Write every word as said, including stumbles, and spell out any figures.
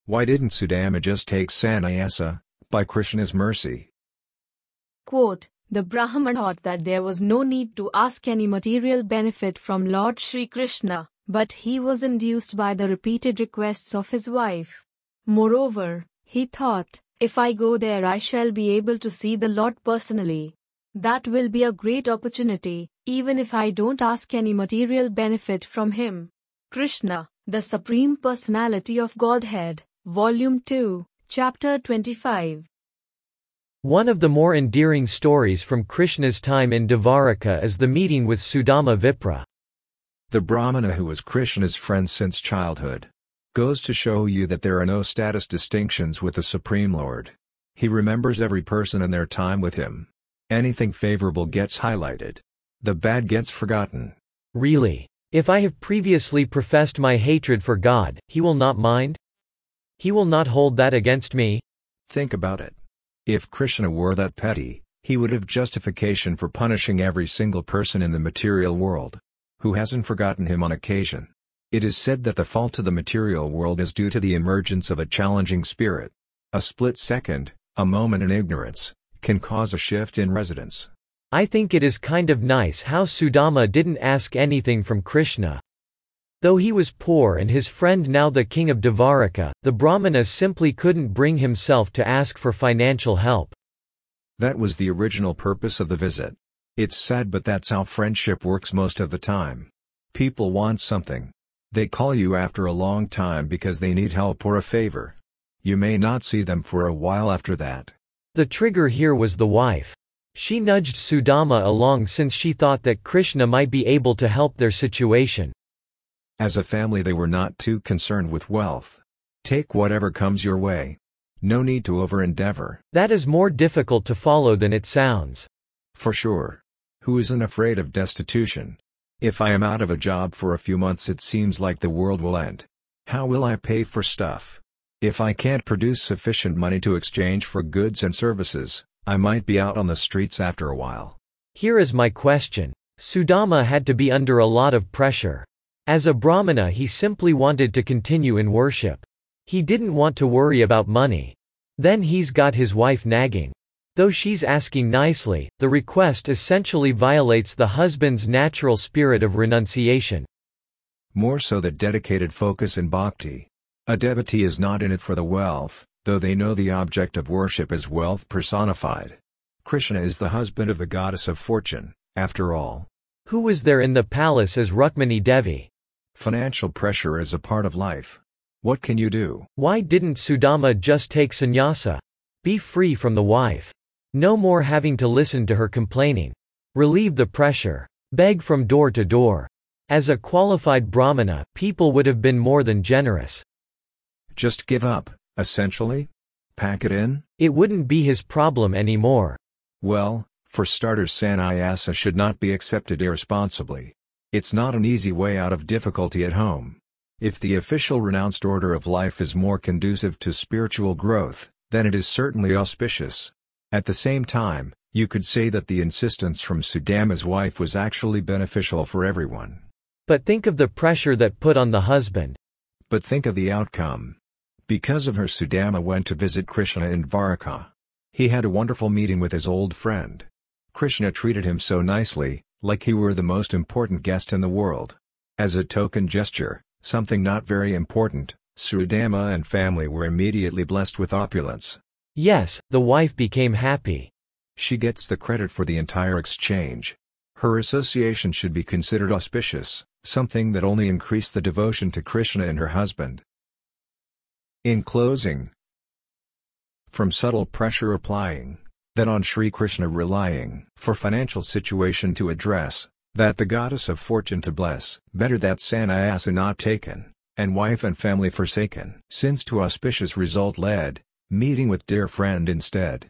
Why didn't Sudama just take sannyasa, by Krishna's mercy? Quote, the Brahman thought that there was no need to ask any material benefit from Lord Shri Krishna, but he was induced by the repeated requests of his wife. Moreover, he thought, if I go there I shall be able to see the Lord personally. That will be a great opportunity, even if I don't ask any material benefit from him. Krishna, the Supreme Personality of Godhead, Volume two, Chapter twenty-five. One of the more endearing stories from Krishna's time in Dvaraka is the meeting with Sudama Vipra. The Brahmana, who was Krishna's friend since childhood, goes to show you that there are no status distinctions with the Supreme Lord. He remembers every person and their time with him. Anything favorable gets highlighted. The bad gets forgotten. Really? If I have previously professed my hatred for God, he will not mind? He will not hold that against me? Think about it. If Krishna were that petty, he would have justification for punishing every single person in the material world who hasn't forgotten him on occasion. It is said that the fall to the material world is due to the emergence of a challenging spirit. A split second, a moment in ignorance, can cause a shift in residence. I think it is kind of nice how Sudama didn't ask anything from Krishna. Though he was poor and his friend now the king of Dvaraka, the Brahmana simply couldn't bring himself to ask for financial help. That was the original purpose of the visit. It's sad, but that's how friendship works most of the time. People want something. They call you after a long time because they need help or a favor. You may not see them for a while after that. The trigger here was the wife. She nudged Sudama along since she thought that Krishna might be able to help their situation. As a family, they were not too concerned with wealth. Take whatever comes your way. No need to over-endeavor. That is more difficult to follow than it sounds. For sure. Who isn't afraid of destitution? If I am out of a job for a few months, it seems like the world will end. How will I pay for stuff? If I can't produce sufficient money to exchange for goods and services, I might be out on the streets after a while. Here is my question. Sudama had to be under a lot of pressure. As a Brahmana, he simply wanted to continue in worship. He didn't want to worry about money. Then he's got his wife nagging. Though she's asking nicely, the request essentially violates the husband's natural spirit of renunciation. More so the dedicated focus in bhakti. A devotee is not in it for the wealth, though they know the object of worship is wealth personified. Krishna is the husband of the goddess of fortune, after all. Who was there in the palace as Rukmini Devi? Financial pressure is a part of life. What can you do? Why didn't Sudama just take sannyasa? Be free from the wife. No more having to listen to her complaining. Relieve the pressure. Beg from door to door. As a qualified Brahmana, people would have been more than generous. Just give up, essentially? Pack it in? It wouldn't be his problem anymore. Well, for starters, sannyasa should not be accepted irresponsibly. It's not an easy way out of difficulty at home. If the official renounced order of life is more conducive to spiritual growth, then it is certainly auspicious. At the same time, you could say that the insistence from Sudama's wife was actually beneficial for everyone. But think of the pressure that put on the husband. But think of the outcome. Because of her, Sudama went to visit Krishna in Dvaraka. He had a wonderful meeting with his old friend. Krishna treated him so nicely, like he were the most important guest in the world. As a token gesture, something not very important, Sudama and family were immediately blessed with opulence. Yes, the wife became happy. She gets the credit for the entire exchange. Her association should be considered auspicious, something that only increased the devotion to Krishna and her husband. In closing, from subtle pressure applying, then on Sri Krishna relying, for financial situation to address, that the goddess of fortune to bless, better that sannyasa not taken, and wife and family forsaken, since to auspicious result led, meeting with dear friend instead.